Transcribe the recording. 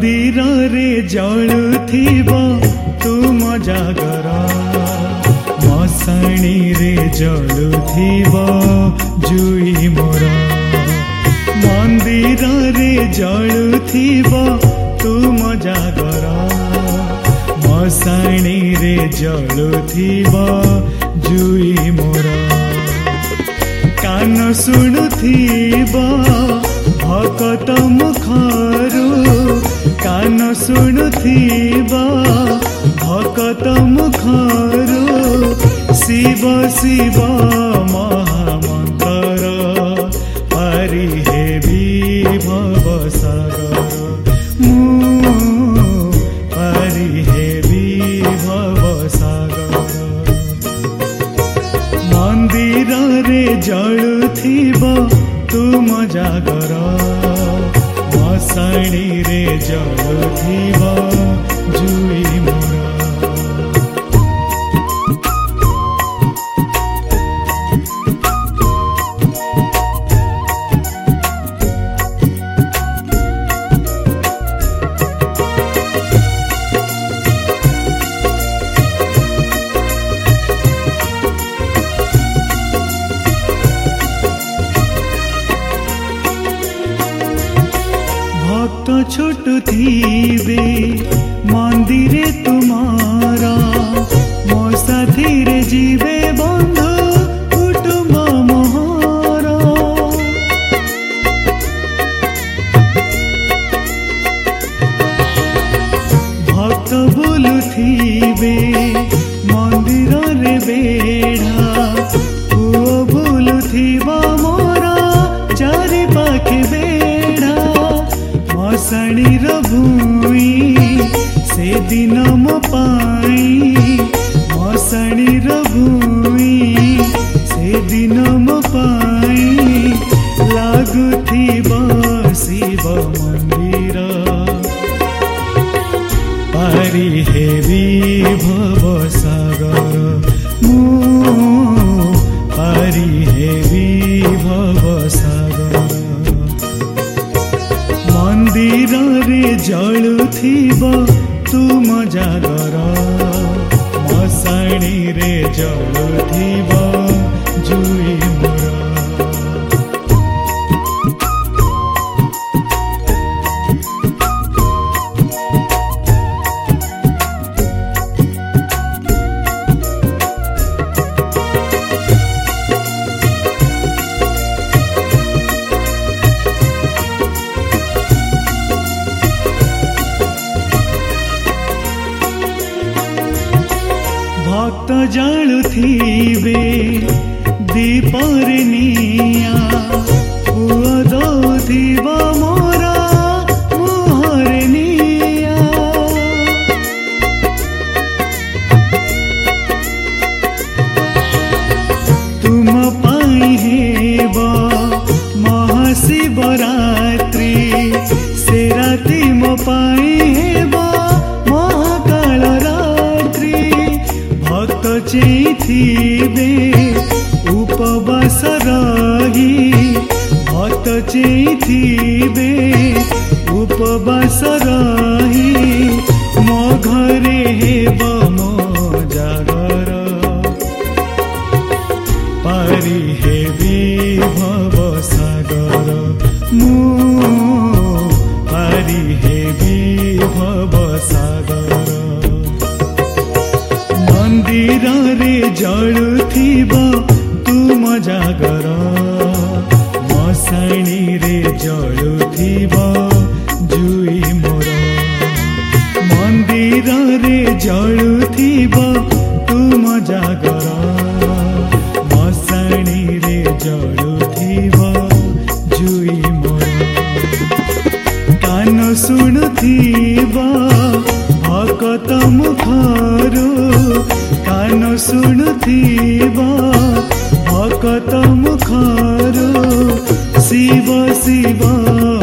मंदिर रे जलुथिबो तुम जागर मशाणी रे जलुथिबो जुई मोर मंदिर रे जलुथिबो तुम जागर मशाणी रे जलुथिबो जुई मोर कान शुणुथिबो भकत मुखरू कान शुणुथिबो भकत मुखरू शिव शिव महामंत्र पारि हेबी भवसागर पारि हेबी भवसागर मंदिर रे जलुथिबो तुम जागर मशाणी रे जलुथिबो जुई मोर भक्त छुटुथिबे मंदिरे तुम्हारा मो साथी रे जीवे बंधु कुटुंब मोहरा भक्त बुलुथिबे मंदिर रे बेढ़ा पुओ बुलुथिबा मोरा चारि पाखे बेढ़ा मशाणीर भूई से दिन मो पाई मशाणीर भूई से दिन मो पाई लागुथिबो शिव मंदिर पारि हेबी भवसागर पारि हेबी भवसागर मंदिर रे जलुथिबो तुम जागर मशाणी रे जलुथिबो जुई मोर भक्त जालुथिबे दीपर निया पुओ दौथिबो मोरा मुहरे निया तुम पाई हेबो महाशिवरात्रि से राति मो पाई हेबो महाकाल रात्रि भक्त चेथिबे उपवास रही भक्त चेथिबे उपवास रही मो घरे हेबो मो जागर पारि हेबी भवसागर पारि हेबी भवसागर मंदिर रे जलुथिबो तुम जागर मशाणी रे जलुथिबो जुई मोर मंदिर रे जलुथिबो तुम जागर मशाणी रे जलुथिबो जुई मोर कान शुणुथिबो भकत मुखरू कान शुणुथिबो भकत मुखरू शिव शिव